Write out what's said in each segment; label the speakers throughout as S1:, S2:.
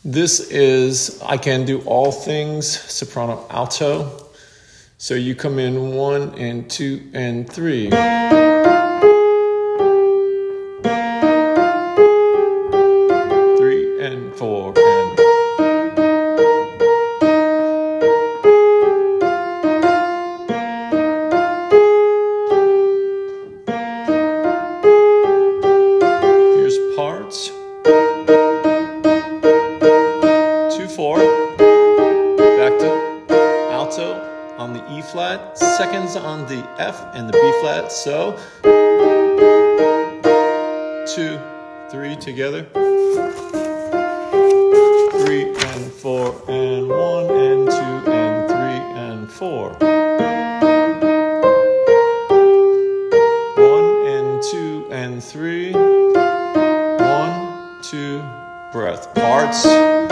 S1: This is I Can Do All Things, soprano alto. So you come in 1 and 2 and 3. 3 and 4 and here's parts. 2/4. Back to alto on the E flat, seconds on the F and the B flat. So 2, 3 together. 3 and 4 and 1 and 2 and 3 and 4. 1 and 2 and 3. 1, 2, breath. Parts.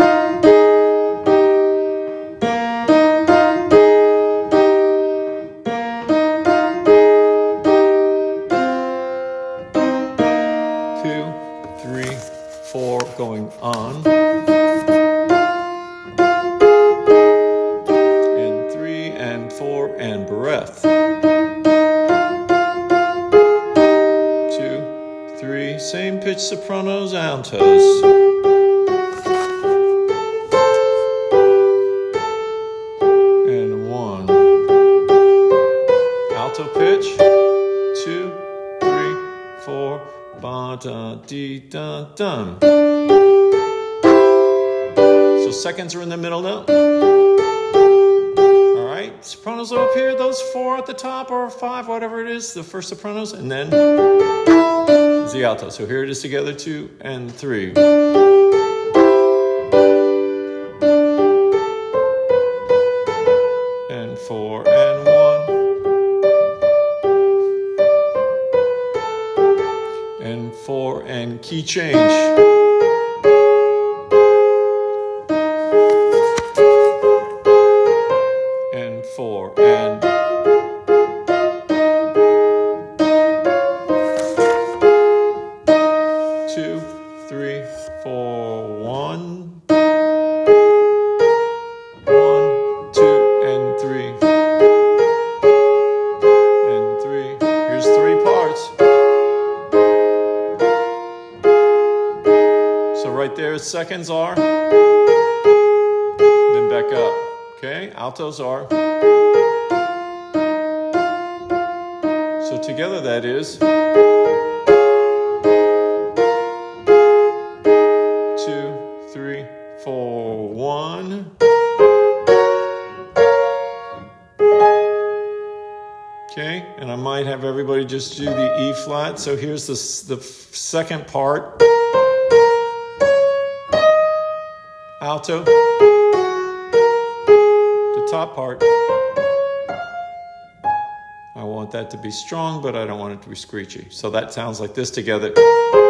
S1: 3, 4 going on, and 3 and 4 and breath. 2, 3, same pitch sopranos, altos. And 1. Alto pitch. 2, 3, 4. Ba da dee da dum. So seconds are in the middle note. All right, sopranos are up here. Those 4 at the top or 5, whatever it is, the first sopranos, and then is the alto. So here it is together, 2 and 3. And 4 and 1. And 4 and key change. And 4 and 2, 3, 4, 1. 1, 2 and 3. And 3. Here's 3 parts. So right there, seconds are, then back up. Okay, altos are. So together that is 2, 3, 4, 1. Okay, and I might have everybody just do the E flat. So here's the second part. Alto, the top part. I want that to be strong, but I don't want it to be screechy. So that sounds like this together.